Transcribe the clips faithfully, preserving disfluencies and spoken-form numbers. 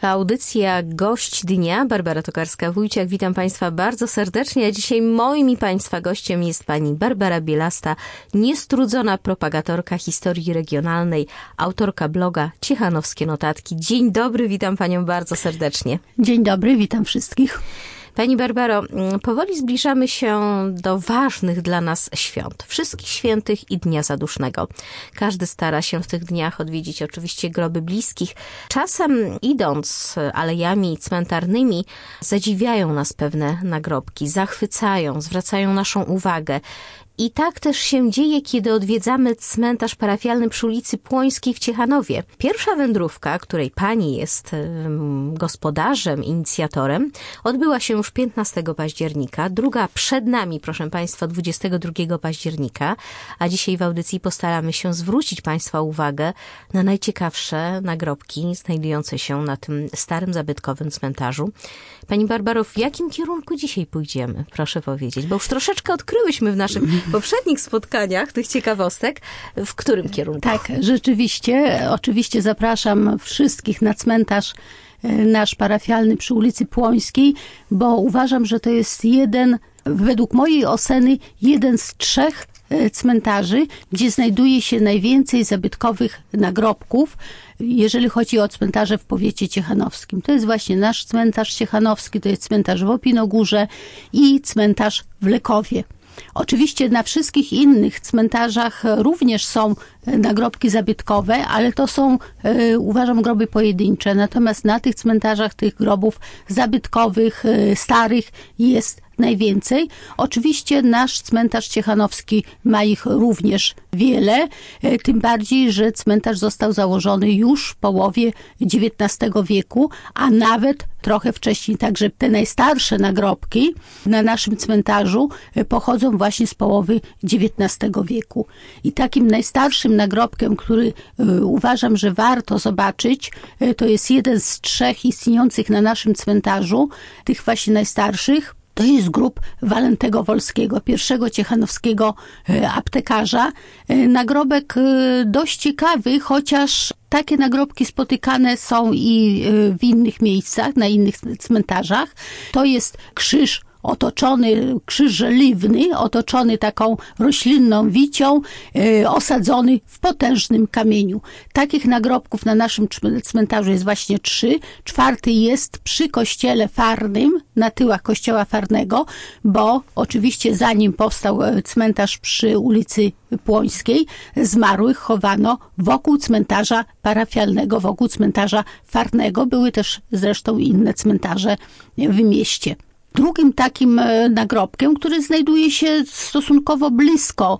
Audycja Gość Dnia, Barbara Tokarska-Wójciak. Witam Państwa bardzo serdecznie, a dzisiaj moim i Państwa gościem jest pani Barbara Bielasta, niestrudzona propagatorka historii regionalnej, autorka bloga Ciechanowskie Notatki. Dzień dobry, witam Panią bardzo serdecznie. Dzień dobry, witam wszystkich. Pani Barbaro, powoli zbliżamy się do ważnych dla nas świąt. Wszystkich Świętych i Dnia Zadusznego. Każdy stara się w tych dniach odwiedzić oczywiście groby bliskich. Czasem idąc alejami cmentarnymi zadziwiają nas pewne nagrobki, zachwycają, zwracają naszą uwagę. I tak też się dzieje, kiedy odwiedzamy cmentarz parafialny przy ulicy Płońskiej w Ciechanowie. Pierwsza wędrówka, której pani jest um, gospodarzem, inicjatorem, odbyła się już piętnastego października. Druga przed nami, proszę Państwa, dwudziestego drugiego października. A dzisiaj w audycji postaramy się zwrócić Państwa uwagę na najciekawsze nagrobki znajdujące się na tym starym, zabytkowym cmentarzu. Pani Barbaro, w jakim kierunku dzisiaj pójdziemy? Proszę powiedzieć, bo już troszeczkę odkryłyśmy w naszym poprzednich spotkaniach tych ciekawostek. W którym kierunku? Tak, rzeczywiście. Oczywiście zapraszam wszystkich na cmentarz nasz parafialny przy ulicy Płońskiej, bo uważam, że to jest jeden, według mojej oceny, jeden z trzech cmentarzy, gdzie znajduje się najwięcej zabytkowych nagrobków, jeżeli chodzi o cmentarze w powiecie ciechanowskim. To jest właśnie nasz cmentarz ciechanowski, to jest cmentarz w Opinogórze i cmentarz w Lekowie. Oczywiście na wszystkich innych cmentarzach również są nagrobki zabytkowe, ale to są, e, uważam, groby pojedyncze. Natomiast na tych cmentarzach tych grobów zabytkowych, e, starych jest najwięcej. Oczywiście nasz cmentarz ciechanowski ma ich również wiele, e, tym bardziej, że cmentarz został założony już w połowie dziewiętnastego wieku, a nawet trochę wcześniej. Także te najstarsze nagrobki na naszym cmentarzu pochodzą właśnie z połowy dziewiętnastego wieku. I takim najstarszym nagrobkiem, który y, uważam, że warto zobaczyć, y, to jest jeden z trzech istniejących na naszym cmentarzu, tych właśnie najstarszych. To jest grób Walentego Wolskiego, pierwszego ciechanowskiego y, aptekarza. Y, nagrobek y, dość ciekawy, chociaż takie nagrobki spotykane są i y, w innych miejscach, na innych cmentarzach. To jest krzyż otoczony, krzyż żeliwny, otoczony taką roślinną wicią, yy, osadzony w potężnym kamieniu. Takich nagrobków na naszym cmentarzu jest właśnie trzy. Czwarty jest przy kościele farnym, na tyłach kościoła farnego, bo oczywiście zanim powstał cmentarz przy ulicy Płońskiej, zmarłych chowano wokół cmentarza parafialnego, wokół cmentarza farnego. Były też zresztą inne cmentarze w mieście. Drugim takim nagrobkiem, który znajduje się stosunkowo blisko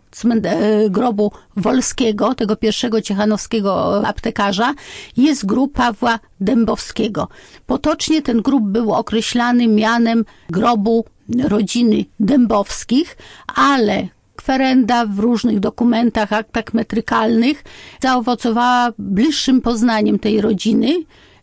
grobu Wolskiego, tego pierwszego ciechanowskiego aptekarza, jest grób Pawła Dębowskiego. Potocznie ten grób był określany mianem grobu rodziny Dębowskich, ale kwerenda w różnych dokumentach, aktach metrykalnych zaowocowała bliższym poznaniem tej rodziny.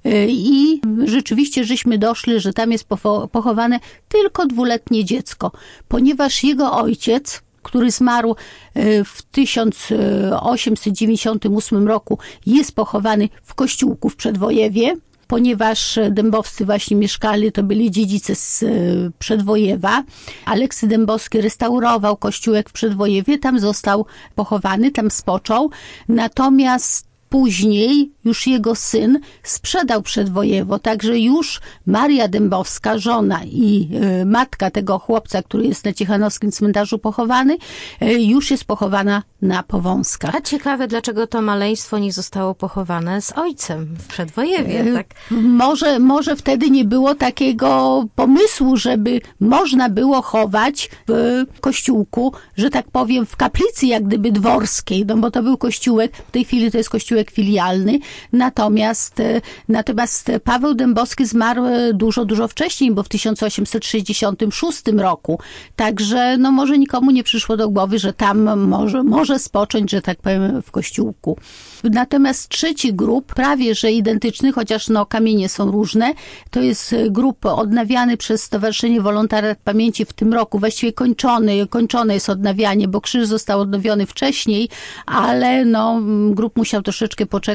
I rzeczywiście żeśmy doszli, że tam jest pochowane tylko dwuletnie dziecko, ponieważ jego ojciec, który zmarł w tysiąc osiemset dziewięćdziesiątym ósmym roku, jest pochowany w Kościółku w Przedwojewie, ponieważ Dębowscy właśnie mieszkali, to byli dziedzice z Przedwojewa. Aleksy Dębowski restaurował kościółek w Przedwojewie, tam został pochowany, tam spoczął, natomiast później już jego syn sprzedał Przedwojewo, także już Maria Dębowska, żona i y, matka tego chłopca, który jest na ciechanowskim cmentarzu pochowany, y, już jest pochowana na Powązkach. A ciekawe, dlaczego to maleństwo nie zostało pochowane z ojcem w Przedwojewie, tak? Y, może, może wtedy nie było takiego pomysłu, żeby można było chować w kościółku, że tak powiem, w kaplicy jak gdyby dworskiej, no bo to był kościółek, w tej chwili to jest kościółek filialny, natomiast, natomiast Paweł Dębowski zmarł dużo, dużo wcześniej, bo w tysiąc osiemset sześćdziesiątym szóstym roku. Także no może nikomu nie przyszło do głowy, że tam może, może spocząć, że tak powiem, w kościółku. Natomiast trzeci grób, prawie że identyczny, chociaż no kamienie są różne, to jest grób odnawiany przez Stowarzyszenie Wolontariat Pamięci w tym roku, właściwie kończony, kończone jest odnawianie, bo krzyż został odnowiony wcześniej, ale no grób musiał troszeczkę poczekać, żeby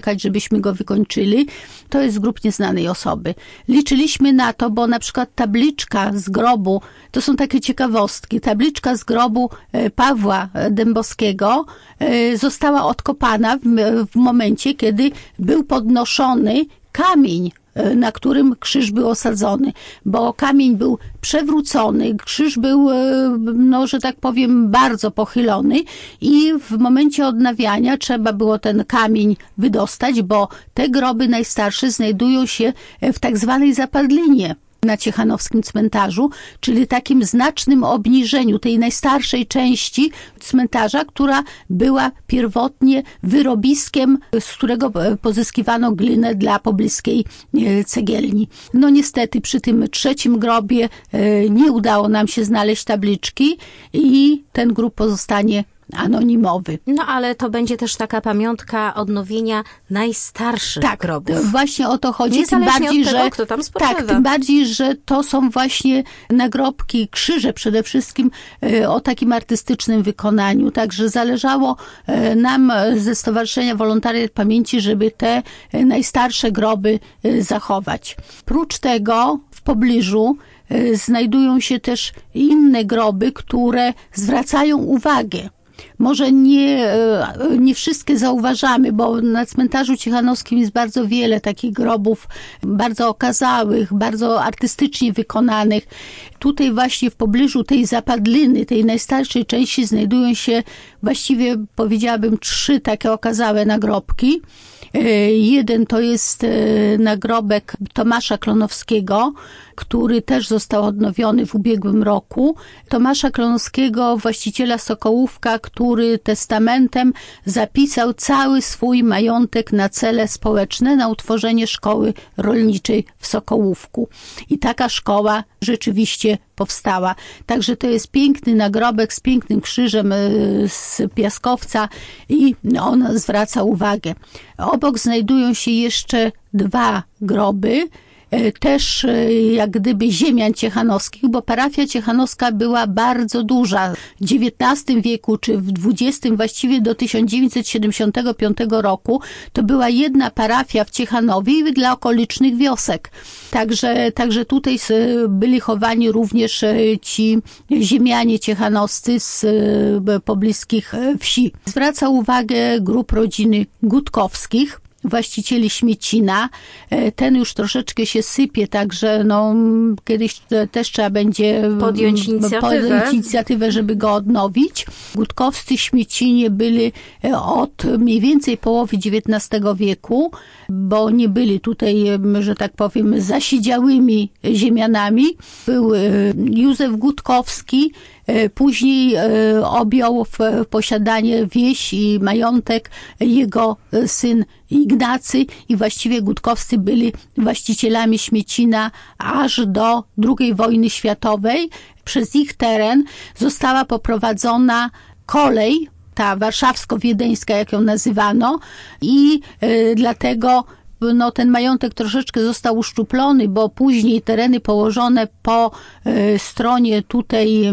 żeśmy go wykończyli. To jest grób nieznanej osoby. Liczyliśmy na to, bo na przykład tabliczka z grobu, to są takie ciekawostki, tabliczka z grobu Pawła Dębowskiego została odkopana w, w momencie, kiedy był podnoszony kamień, na którym krzyż był osadzony, bo kamień był przewrócony, krzyż był, no, że tak powiem, bardzo pochylony i w momencie odnawiania trzeba było ten kamień wydostać, bo te groby najstarsze znajdują się w tak zwanej zapadlinie na ciechanowskim cmentarzu, czyli takim znacznym obniżeniu tej najstarszej części cmentarza, która była pierwotnie wyrobiskiem, z którego pozyskiwano glinę dla pobliskiej cegielni. No niestety przy tym trzecim grobie nie udało nam się znaleźć tabliczki i ten grób pozostanie anonimowy. No ale to będzie też taka pamiątka odnowienia najstarszych tak, grobów. Tak, właśnie o to chodzi. Niezależnie tym bardziej, od tego, że, kto tam spoczywa. Tak, tym bardziej, że to są właśnie nagrobki, krzyże przede wszystkim o takim artystycznym wykonaniu. Także zależało nam ze Stowarzyszenia Wolontariat Pamięci, żeby te najstarsze groby zachować. Prócz tego w pobliżu znajdują się też inne groby, które zwracają uwagę. Może nie, nie wszystkie zauważamy, bo na cmentarzu ciechanowskim jest bardzo wiele takich grobów, bardzo okazałych, bardzo artystycznie wykonanych. Tutaj właśnie w pobliżu tej zapadliny, tej najstarszej części znajdują się właściwie, powiedziałabym, trzy takie okazałe nagrobki. Jeden to jest nagrobek Tomasza Klonowskiego, który też został odnowiony w ubiegłym roku. Tomasza Klonowskiego, właściciela Sokołówka, który testamentem zapisał cały swój majątek na cele społeczne, na utworzenie szkoły rolniczej w Sokołówku. I taka szkoła rzeczywiście powstała. Także to jest piękny nagrobek z pięknym krzyżem z piaskowca i on zwraca uwagę. Obok znajdują się jeszcze dwa groby, też jak gdyby ziemian ciechanowskich, bo parafia ciechanowska była bardzo duża. W dziewiętnastym wieku czy w dwudziestym właściwie do tysiąc dziewięćset siedemdziesiątego piątego roku to była jedna parafia w Ciechanowie i dla okolicznych wiosek. Także, także tutaj byli chowani również ci ziemianie ciechanowscy z pobliskich wsi. Zwraca uwagę grób rodziny Gutkowskich, właścicieli Śmiecina. Ten już troszeczkę się sypie, także no, kiedyś też trzeba będzie podjąć inicjatywę. podjąć inicjatywę, żeby go odnowić. Gutkowscy Śmiecinie byli od mniej więcej połowy dziewiętnastego wieku, bo nie byli tutaj, że tak powiem, zasiedziałymi ziemianami. Był Józef Gutkowski, później objął w posiadanie wieś i majątek jego syn Ignacy i właściwie Gutkowscy byli właścicielami Śmiecina aż do drugiej wojny światowej. Przez ich teren została poprowadzona kolej, ta warszawsko-wiedeńska, jak ją nazywano, i y, dlatego no, ten majątek troszeczkę został uszczuplony, bo później tereny położone po y, stronie tutaj, y,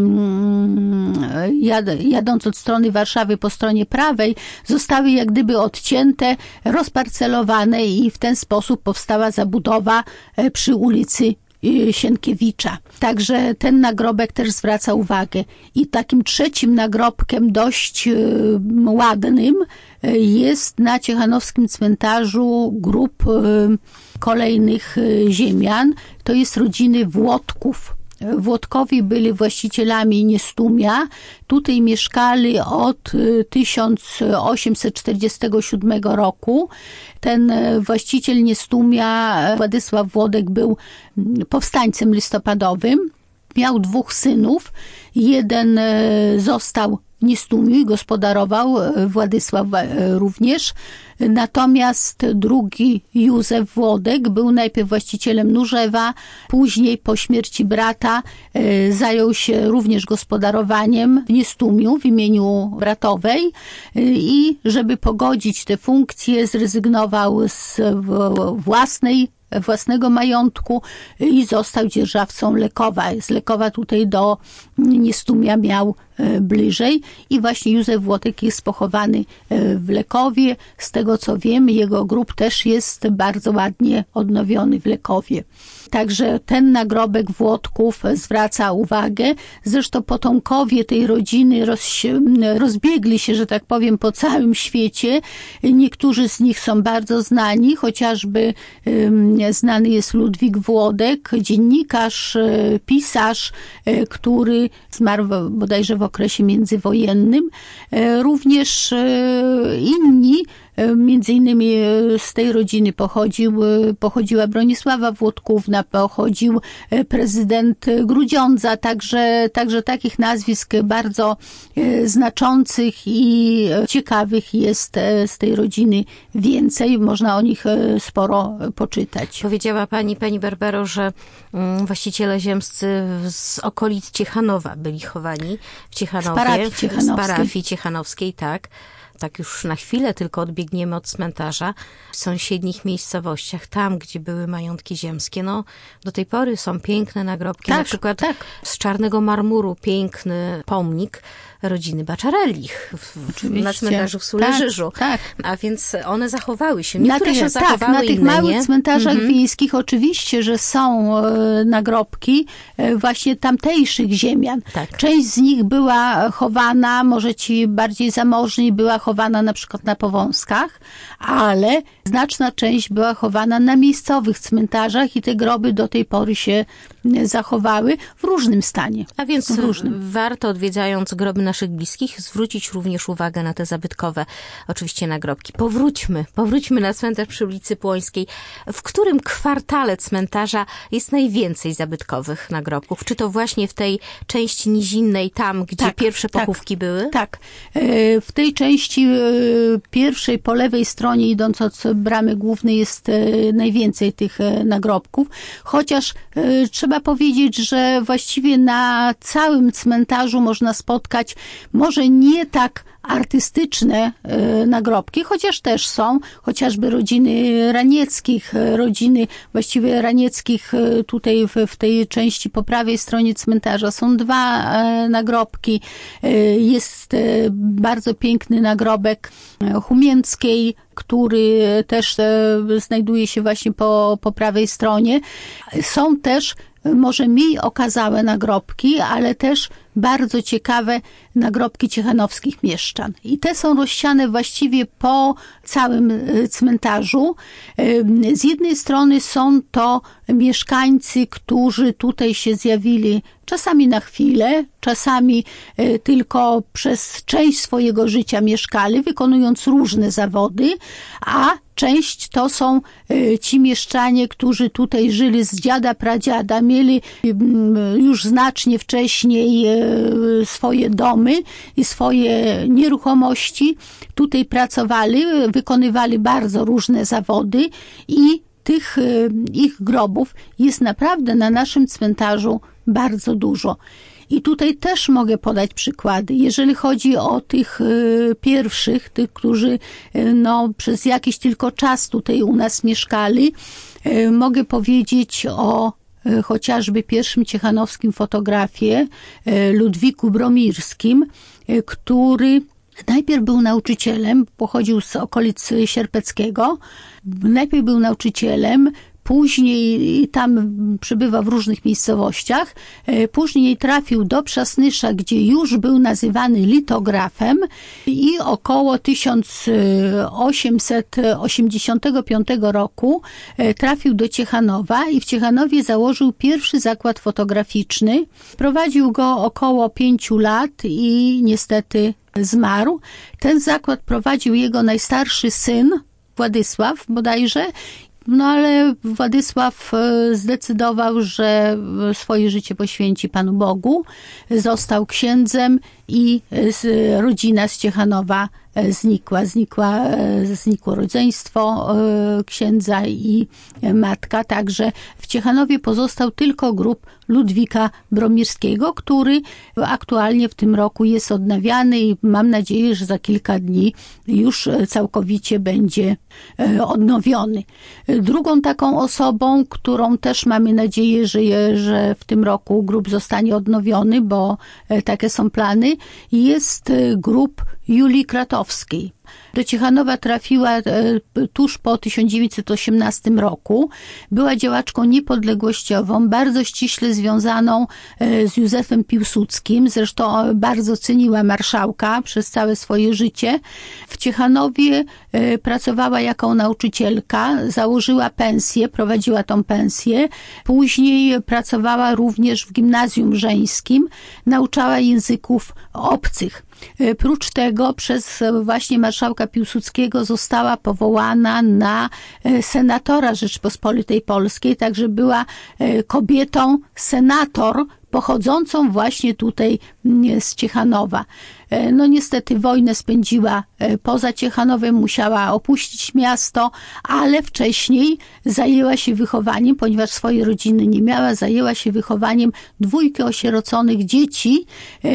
jad, jadąc od strony Warszawy po stronie prawej, zostały jak gdyby odcięte, rozparcelowane i w ten sposób powstała zabudowa y, przy ulicy Sienkiewicza. Także ten nagrobek też zwraca uwagę. I takim trzecim nagrobkiem dość y, ładnym y, jest na ciechanowskim cmentarzu grób y, kolejnych y, ziemian. To jest rodziny Włodków. Włodkowie byli właścicielami Niestumia. Tutaj mieszkali od tysiąc osiemset czterdziestego siódmego roku. Ten właściciel Niestumia, Władysław Włodek, był powstańcem listopadowym. Miał dwóch synów. Jeden został w Niestumiu i gospodarował, Władysław również. Natomiast drugi, Józef Włodek, był najpierw właścicielem Nurzewa, później po śmierci brata e, zajął się również gospodarowaniem w Niestumiu w imieniu bratowej e, i żeby pogodzić te funkcje, zrezygnował z w, własnej własnego majątku i został dzierżawcą Lekowa. Z Lekowa tutaj do Niestumia miał bliżej i właśnie Józef Włotek jest pochowany w Lekowie. Z tego co wiem, jego grób też jest bardzo ładnie odnowiony w Lekowie. Także ten nagrobek Włodków zwraca uwagę. Zresztą potomkowie tej rodziny roz, rozbiegli się, że tak powiem, po całym świecie. Niektórzy z nich są bardzo znani, chociażby um, znany jest Ludwik Włodek, dziennikarz, pisarz, który zmarł bodajże w okresie międzywojennym. Również inni, między innymi z tej rodziny pochodził, pochodziła Bronisława Włodkówna, pochodził prezydent Grudziądza, także, także takich nazwisk bardzo znaczących i ciekawych jest z tej rodziny więcej. Można o nich sporo poczytać. Powiedziała pani, pani Barbaro, że właściciele ziemscy z okolic Ciechanowa byli chowani w Ciechanowie. Z parafii ciechanowskiej. Z parafii ciechanowskiej, tak. Tak już na chwilę tylko odbiegniemy od cmentarza, w sąsiednich miejscowościach, tam gdzie były majątki ziemskie, no do tej pory są piękne nagrobki, tak, na przykład tak. z czarnego marmuru piękny pomnik rodziny Baczarellich na cmentarzu w Suleżyżu. Tak, tak. A więc one zachowały się. Niektóre na tych, się zachowały, tak, na tych inne małych nie. cmentarzach mhm. wiejskich oczywiście, że są e, nagrobki e, właśnie tamtejszych ziemian. Tak. Część z nich była chowana, może ci bardziej zamożni, była chowana na przykład na Powązkach, ale znaczna część była chowana na miejscowych cmentarzach i te groby do tej pory się zachowały w różnym stanie. A więc w różnym. warto, odwiedzając groby naszych bliskich, zwrócić również uwagę na te zabytkowe, oczywiście, nagrobki. Powróćmy, powróćmy na cmentarz przy ulicy Płońskiej. W którym kwartale cmentarza jest najwięcej zabytkowych nagrobków? Czy to właśnie w tej części nizinnej, tam, gdzie tak, pierwsze pochówki tak, były? Tak. W tej części pierwszej, po lewej stronie, idąc od bramy głównej, jest najwięcej tych nagrobków. Chociaż trzeba powiedzieć, że właściwie na całym cmentarzu można spotkać może nie tak artystyczne e, nagrobki, chociaż też są, chociażby rodziny Ranieckich, rodziny właściwie Ranieckich e, tutaj w, w tej części po prawej stronie cmentarza są dwa e, nagrobki. E, jest e, bardzo piękny nagrobek Humięckiej, który też e, znajduje się właśnie po, po prawej stronie. Są też może mniej okazałe nagrobki, ale też bardzo ciekawe nagrobki ciechanowskich mieszczan. I te są rozsiane właściwie po całym cmentarzu. Z jednej strony są to mieszkańcy, którzy tutaj się zjawili czasami na chwilę, czasami tylko przez część swojego życia mieszkali, wykonując różne zawody, a część to są ci mieszczanie, którzy tutaj żyli z dziada, pradziada, mieli już znacznie wcześniej swoje domy i swoje nieruchomości. Tutaj pracowali, wykonywali bardzo różne zawody i tych ich grobów jest naprawdę na naszym cmentarzu bardzo dużo. I tutaj też mogę podać przykłady. Jeżeli chodzi o tych y, pierwszych, tych, którzy y, no, przez jakiś tylko czas tutaj u nas mieszkali, y, mogę powiedzieć o y, chociażby pierwszym ciechanowskim fotografie, y, Ludwiku Bromirskim, y, który najpierw był nauczycielem, pochodził z okolic Sierpeckiego, najpierw był nauczycielem, później tam przebywał w różnych miejscowościach, później trafił do Przasnysza, gdzie już był nazywany litografem i około tysiąc osiemset osiemdziesiątego piątego roku trafił do Ciechanowa i w Ciechanowie założył pierwszy zakład fotograficzny. Prowadził go około pięciu lat i niestety zmarł. Ten zakład prowadził jego najstarszy syn, Władysław bodajże. No ale Władysław zdecydował, że swoje życie poświęci Panu Bogu. Został księdzem i rodzina z Ciechanowa znikła. Znikła, znikło rodzeństwo księdza i matka, także w Ciechanowie pozostał tylko grób Ludwika Bromirskiego, który aktualnie w tym roku jest odnawiany i mam nadzieję, że za kilka dni już całkowicie będzie odnowiony. Drugą taką osobą, którą też mamy nadzieję, że, je, że w tym roku grób zostanie odnowiony, bo takie są plany, jest grób Julii Kratowskiej. Do Ciechanowa trafiła tuż po tysiąc dziewięćset osiemnastym roku. Była działaczką niepodległościową, bardzo ściśle związaną z Józefem Piłsudskim. Zresztą bardzo ceniła marszałka przez całe swoje życie. W Ciechanowie pracowała jako nauczycielka, założyła pensję, prowadziła tą pensję. Później pracowała również w gimnazjum żeńskim, nauczała języków obcych. Prócz tego przez właśnie marszałka Piłsudskiego została powołana na senatora Rzeczypospolitej Polskiej, także była kobietą senator pochodzącą właśnie tutaj z Ciechanowa. No niestety wojnę spędziła poza Ciechanowem, musiała opuścić miasto, ale wcześniej zajęła się wychowaniem, ponieważ swojej rodziny nie miała, zajęła się wychowaniem dwójki osieroconych dzieci,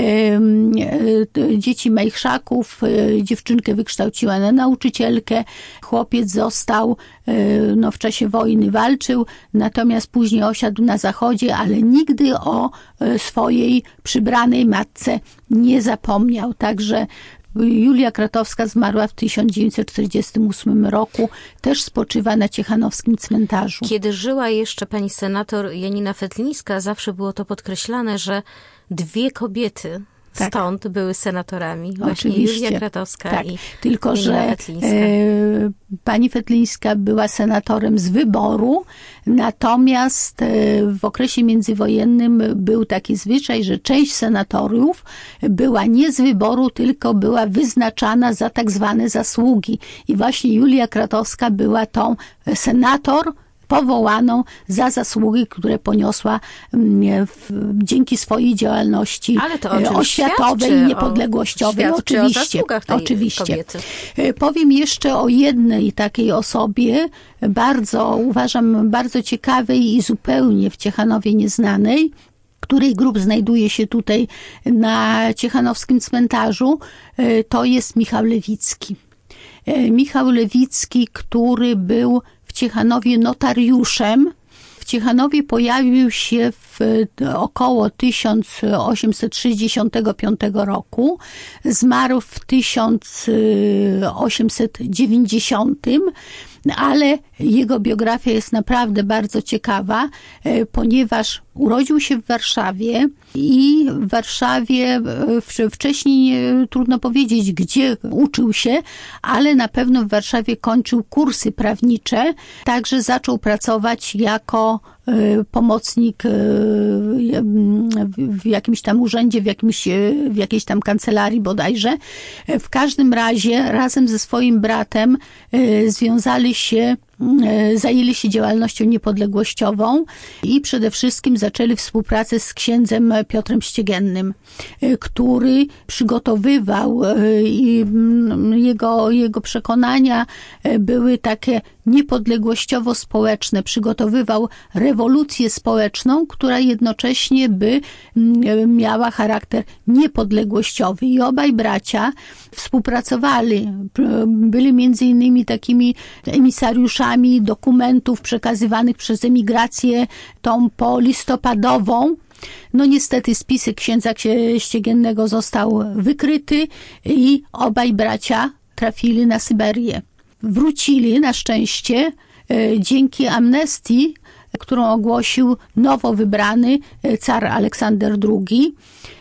dzieci majchrzaków. Dziewczynkę wykształciła na nauczycielkę, chłopiec został, no w czasie wojny walczył, natomiast później osiadł na zachodzie, ale nigdy o swojej przybranej matce nie zapomniał. Także Julia Kratowska zmarła w tysiąc dziewięćset czterdziestym ósmym roku, też spoczywa na ciechanowskim cmentarzu. Kiedy żyła jeszcze pani senator Janina Fetlińska, zawsze było to podkreślane, że dwie kobiety tak. stąd były senatorami. Właśnie Oczywiście. Julia Kratowska tak. i Tylko, Janina że Fetlińska. E, pani Fetlińska była senatorem z wyboru, natomiast e, w okresie międzywojennym był taki zwyczaj, że część senatorów była nie z wyboru, tylko była wyznaczana za tak zwane zasługi. I właśnie Julia Kratowska była tą senator powołaną za zasługi, które poniosła w, dzięki swojej działalności Ale to o czym oświatowej i niepodległościowej. O, oczywiście, o zasługach tej oczywiście. kobiety. Powiem jeszcze o jednej takiej osobie, bardzo, uważam, bardzo ciekawej i zupełnie w Ciechanowie nieznanej, której grób znajduje się tutaj na ciechanowskim cmentarzu. To jest Michał Lewicki. Michał Lewicki, który był w Ciechanowie notariuszem. W Ciechanowie pojawił się w około tysiąc osiemset sześćdziesiątego piątego roku. Zmarł w tysiąc osiemset dziewięćdziesiątym. Ale jego biografia jest naprawdę bardzo ciekawa, ponieważ urodził się w Warszawie i w Warszawie wcześniej trudno powiedzieć, gdzie uczył się, ale na pewno w Warszawie kończył kursy prawnicze, także zaczął pracować jako pomocnik w jakimś tam urzędzie, w, jakimś, w jakiejś tam kancelarii bodajże. W każdym razie razem ze swoim bratem związali się, zajęli się działalnością niepodległościową i przede wszystkim zaczęli współpracę z księdzem Piotrem Ściegiennym, który przygotowywał i jego, jego przekonania były takie niepodległościowo-społeczne. Przygotowywał rewolucję społeczną, która jednocześnie by miała charakter niepodległościowy. I obaj bracia współpracowali. Byli między innymi takimi emisariuszami dokumentów przekazywanych przez emigrację tą polistopadową. No niestety spisek księdza Ściegiennego został wykryty i obaj bracia trafili na Syberię. Wrócili na szczęście dzięki amnestii, którą ogłosił nowo wybrany car Aleksander drugi.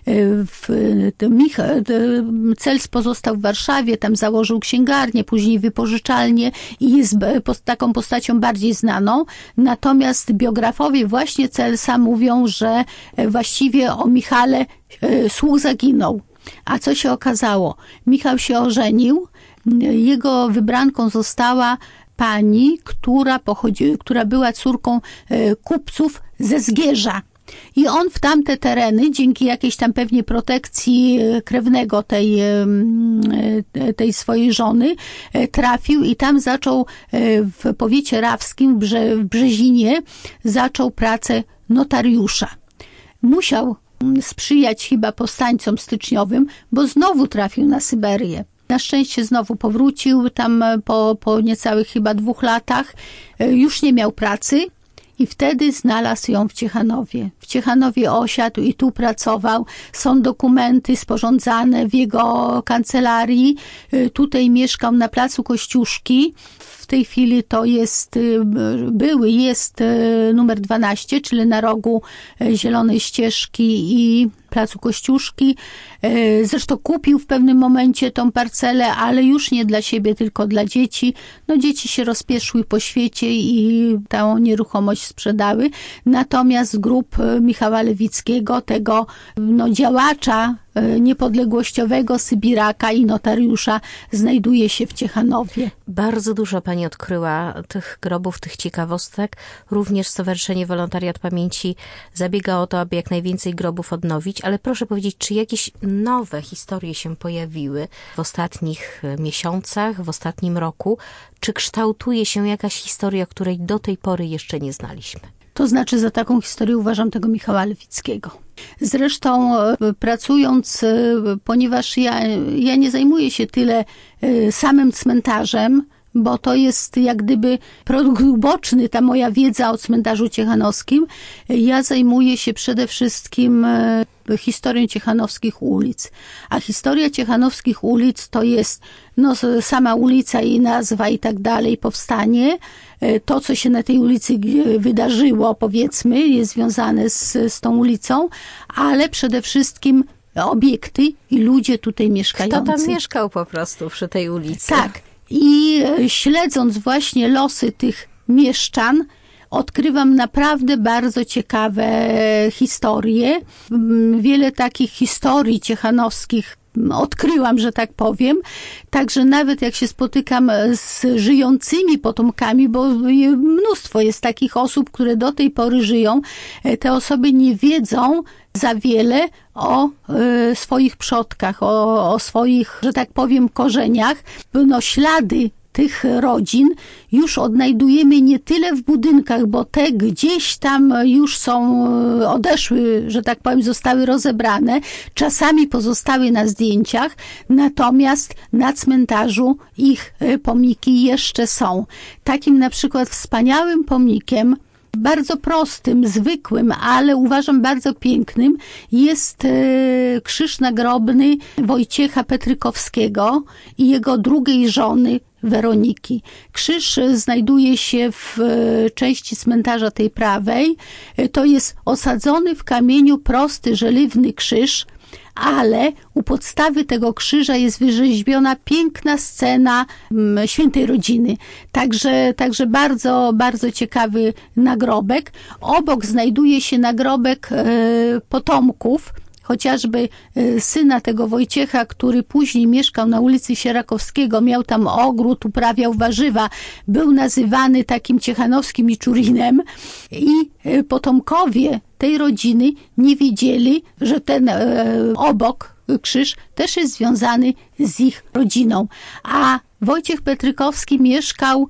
Cels pozostał w Warszawie, tam założył księgarnię, później wypożyczalnię i jest taką postacią bardziej znaną. Natomiast biografowie właśnie Celsa mówią, że właściwie o Michale słuch zaginął. A co się okazało? Michał się ożenił, jego wybranką została pani, która pochodzi, która była córką kupców ze Zgierza. I on w tamte tereny, dzięki jakiejś tam pewnie protekcji krewnego tej, tej swojej żony, trafił i tam zaczął w powiecie rawskim, w, Brze, w Brzezinie, zaczął pracę notariusza. Musiał sprzyjać chyba powstańcom styczniowym, bo znowu trafił na Syberię. Na szczęście znowu powrócił tam po, po niecałych chyba dwóch latach. Już nie miał pracy. I wtedy znalazł ją w Ciechanowie. W Ciechanowie osiadł i tu pracował. Są dokumenty sporządzane w jego kancelarii. Tutaj mieszkał na placu Kościuszki. W tej chwili to jest, były, jest numer dwanaście, czyli na rogu Zielonej Ścieżki i placu Kościuszki. Zresztą kupił w pewnym momencie tą parcelę, ale już nie dla siebie, tylko dla dzieci. No dzieci się rozpieszły po świecie i tę nieruchomość sprzedały. Natomiast grup Michała Lewickiego, tego no, działacza niepodległościowego, sybiraka i notariusza, znajduje się w Ciechanowie. Bardzo dużo pani odkryła tych grobów, tych ciekawostek. Również Stowarzyszenie Wolontariat Pamięci zabiega o to, aby jak najwięcej grobów odnowić, ale proszę powiedzieć, czy jakieś nowe historie się pojawiły w ostatnich miesiącach, w ostatnim roku? Czy kształtuje się jakaś historia, której do tej pory jeszcze nie znaliśmy? To znaczy za taką historię uważam tego Michała Lewickiego. Zresztą pracując, ponieważ ja, ja nie zajmuję się tyle samym cmentarzem, bo to jest jak gdyby produkt uboczny, ta moja wiedza o cmentarzu ciechanowskim. Ja zajmuję się przede wszystkim historią ciechanowskich ulic. A historia ciechanowskich ulic to jest no, sama ulica, jej nazwa i tak dalej, powstanie. To, co się na tej ulicy wydarzyło, powiedzmy, jest związane z, z tą ulicą, ale przede wszystkim obiekty i ludzie tutaj mieszkający. Kto tam mieszkał po prostu przy tej ulicy? Tak. I śledząc właśnie losy tych mieszczan, odkrywam naprawdę bardzo ciekawe historie. Wiele takich historii ciechanowskich odkryłam, że tak powiem. Także nawet jak się spotykam z żyjącymi potomkami, bo mnóstwo jest takich osób, które do tej pory żyją, te osoby nie wiedzą za wiele o y, swoich przodkach, o, o swoich, że tak powiem, korzeniach. No, ślady tych rodzin już odnajdujemy nie tyle w budynkach, bo te gdzieś tam już są, odeszły, że tak powiem, zostały rozebrane, czasami pozostały na zdjęciach, natomiast na cmentarzu ich pomniki jeszcze są. Takim na przykład wspaniałym pomnikiem, bardzo prostym, zwykłym, ale uważam bardzo pięknym, jest krzyż nagrobny Wojciecha Petrykowskiego i jego drugiej żony Weroniki. Krzyż znajduje się w części cmentarza tej prawej. To jest osadzony w kamieniu prosty, żeliwny krzyż, ale u podstawy tego krzyża jest wyrzeźbiona piękna scena Świętej Rodziny. Także, także bardzo, bardzo ciekawy nagrobek. Obok znajduje się nagrobek e, potomków, chociażby syna tego Wojciecha, który później mieszkał na ulicy Sierakowskiego, miał tam ogród, uprawiał warzywa, był nazywany takim ciechanowskim Miczurinem i potomkowie tej rodziny nie wiedzieli, że ten obok krzyż też jest związany z ich rodziną. A Wojciech Petrykowski mieszkał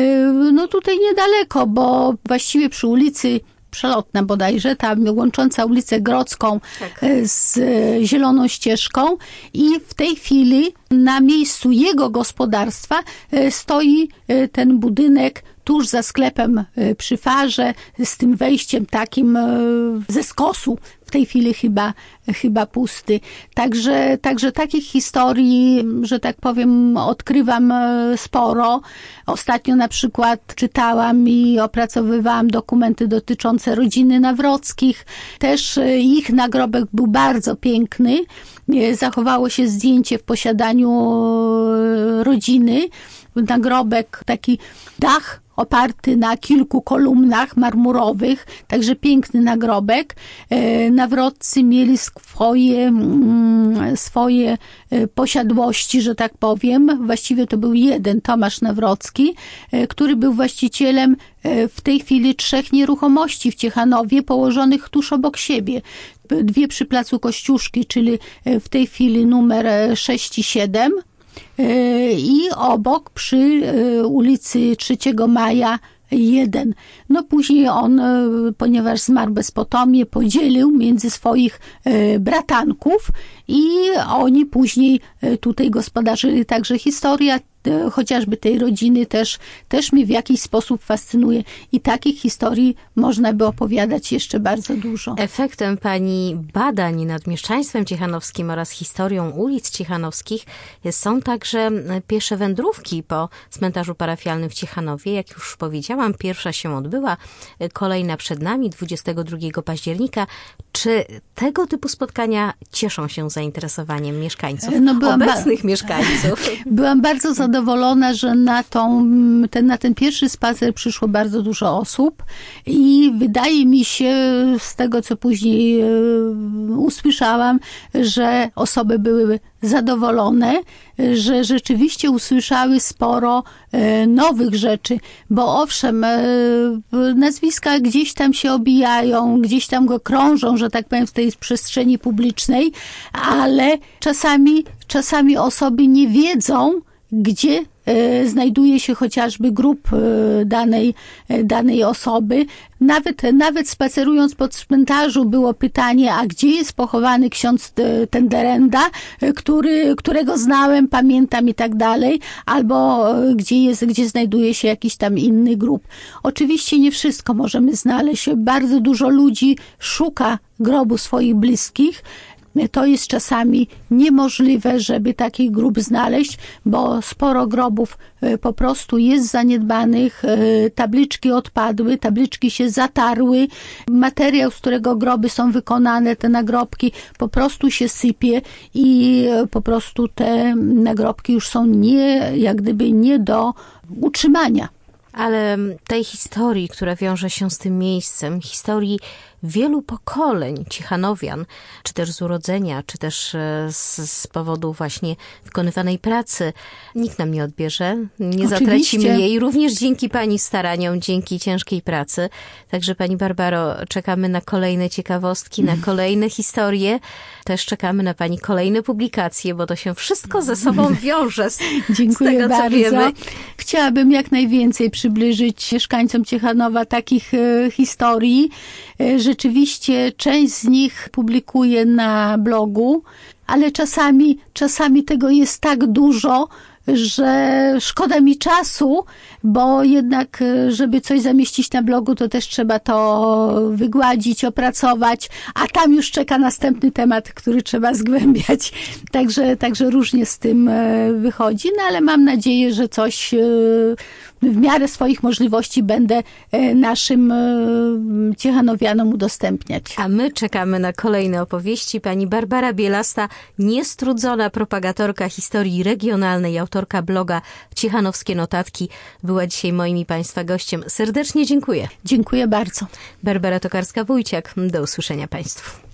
no tutaj niedaleko, bo właściwie przy ulicy Przelotna bodajże, ta łącząca ulicę Grodzką tak. z Zieloną Ścieżką i w tej chwili na miejscu jego gospodarstwa stoi ten budynek tuż za sklepem przy farze z tym wejściem takim ze skosu. W tej chwili chyba, chyba pusty. Także, także takich historii, że tak powiem, odkrywam sporo. Ostatnio na przykład czytałam i opracowywałam dokumenty dotyczące rodziny Nawrockich. Też ich nagrobek był bardzo piękny. Zachowało się zdjęcie w posiadaniu rodziny. Nagrobek, taki dach oparty na kilku kolumnach marmurowych, także piękny nagrobek. Nawroccy mieli swoje, swoje posiadłości, że tak powiem. Właściwie to był jeden, Tomasz Nawrocki, który był właścicielem w tej chwili trzech nieruchomości w Ciechanowie położonych tuż obok siebie. Dwie przy placu Kościuszki, czyli w tej chwili numer sześć i siedem, i obok przy ulicy trzeciego Maja jeden. No później on, ponieważ zmarł bezpotomnie, podzielił między swoich bratanków i oni później tutaj gospodarzyli. Także historia chociażby tej rodziny też, też mnie w jakiś sposób fascynuje i takich historii można by opowiadać jeszcze bardzo dużo. Efektem pani badań nad mieszczaństwem ciechanowskim oraz historią ulic ciechanowskich są także piesze wędrówki po cmentarzu parafialnym w Ciechanowie. Jak już powiedziałam, pierwsza się odbyła, kolejna przed nami dwudziestego drugiego października. Czy tego typu spotkania cieszą się zainteresowaniem mieszkańców, no, byłam obecnych ba- mieszkańców? Byłam bardzo zadowolona zadowolona, że na, tą, ten, na ten pierwszy spacer przyszło bardzo dużo osób i wydaje mi się, z tego co później e, usłyszałam, że osoby były zadowolone, że rzeczywiście usłyszały sporo e, nowych rzeczy, bo owszem, e, nazwiska gdzieś tam się obijają, gdzieś tam go krążą, że tak powiem, w tej przestrzeni publicznej, ale czasami, czasami osoby nie wiedzą, gdzie e, znajduje się chociażby grób e, danej, e, danej osoby. Nawet, nawet spacerując po cmentarzu było pytanie, a gdzie jest pochowany ksiądz Tenderenda, który, którego znałem, pamiętam i tak dalej, albo gdzie jest, gdzie znajduje się jakiś tam inny grób. Oczywiście nie wszystko możemy znaleźć. Bardzo dużo ludzi szuka grobu swoich bliskich. To jest czasami niemożliwe, żeby taki grób znaleźć, bo sporo grobów po prostu jest zaniedbanych, tabliczki odpadły, tabliczki się zatarły, materiał, z którego groby są wykonane, te nagrobki, po prostu się sypie i po prostu te nagrobki już są nie, jak gdyby nie do utrzymania. Ale tej historii, która wiąże się z tym miejscem, historii wielu pokoleń Ciechanowian, czy też z urodzenia, czy też z, z powodu właśnie wykonywanej pracy, nikt nam nie odbierze, nie Oczywiście. zatracimy jej, również dzięki pani staraniom, dzięki ciężkiej pracy. Także pani Barbaro, czekamy na kolejne ciekawostki, na kolejne historie. Też czekamy na pani kolejne publikacje, bo to się wszystko ze sobą wiąże z, Dziękuję z tego, bardzo. co wiemy. Chciałabym jak najwięcej przybliżyć mieszkańcom Ciechanowa takich e, historii. E, rzeczywiście część z nich publikuję na blogu, ale czasami, czasami tego jest tak dużo, że szkoda mi czasu, bo jednak, żeby coś zamieścić na blogu, to też trzeba to wygładzić, opracować, a tam już czeka następny temat, który trzeba zgłębiać. Także, także różnie z tym wychodzi, no ale mam nadzieję, że coś w miarę swoich możliwości będę naszym ciechanowianom udostępniać. A my czekamy na kolejne opowieści. Pani Barbara Bielasta, niestrudzona propagatorka historii regionalnej, autorka bloga Ciechanowskie Notatki, była dzisiaj moim i państwa gościem. Serdecznie dziękuję. Dziękuję bardzo. Barbara Tokarska-Wójciak. Do usłyszenia państwu.